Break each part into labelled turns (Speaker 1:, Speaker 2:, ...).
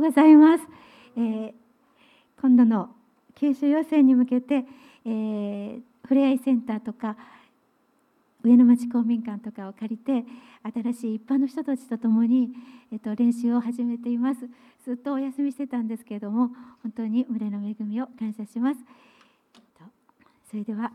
Speaker 1: ございます。今度の九州予選に向けて、ふれあいセンターとか上野町公民館とかを借りて、新しい一般の人たちと共に、練習を始めています。ずっとお休みしてたんですけれども、本当に群れの恵みを感謝します。それでは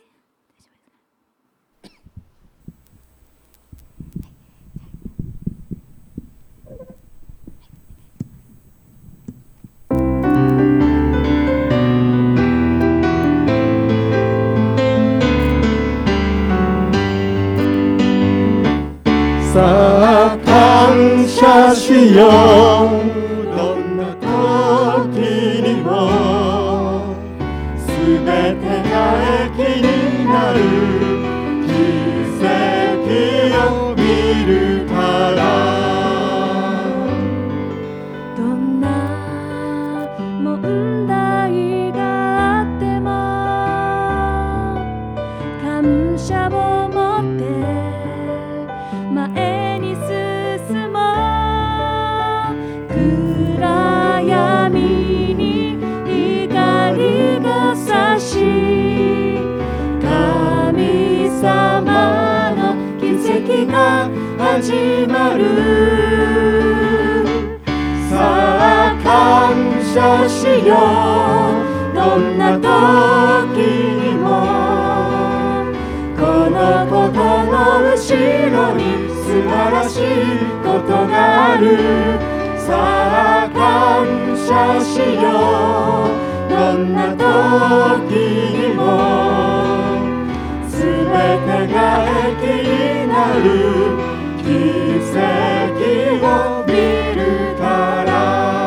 Speaker 2: さあ感謝しよう、どんな時にもすべてが益になる奇跡を見るから。
Speaker 3: どんな問題があっても感謝を持って前に進もう。暗闇に光が差し、神様の奇跡が始まる。
Speaker 2: さあ感謝しよう、どんな時にもこのことの後ろに素晴らしいことがある。さあ感謝しよう、どんな時にもすべてが益になる奇跡を見るから。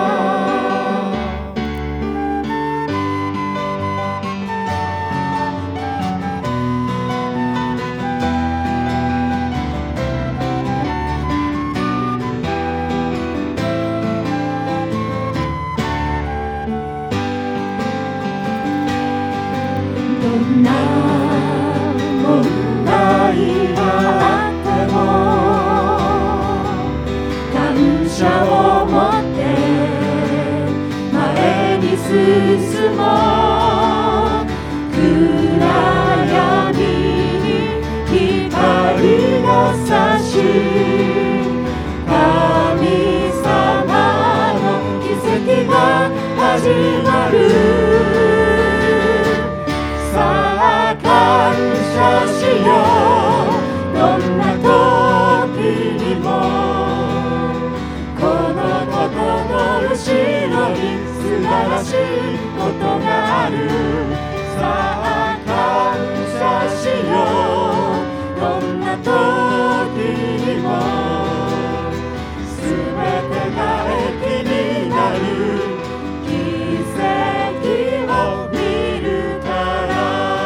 Speaker 3: どんな問題があっても感謝を持って前に進もう。暗闇に光が差し、神様の奇跡が始まる。さあ感謝しよう、どんな時にもこのことの後ろに素晴らしいことがある。さあ感謝しよう、どんな時にもすべてが益になる奇跡を見るから。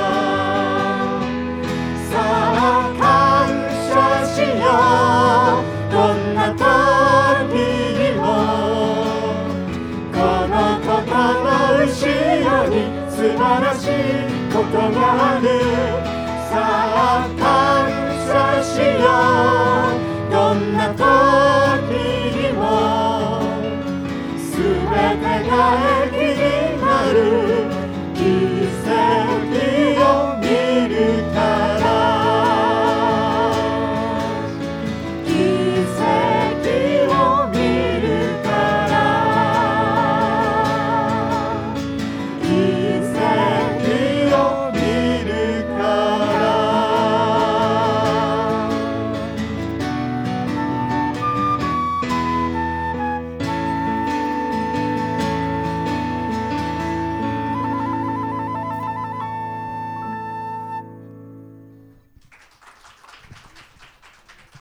Speaker 3: さあ感謝しよう、どんな時にもこのことの後ろに素晴らしいことがある。さあ感謝しよう、どんな時にもすべてが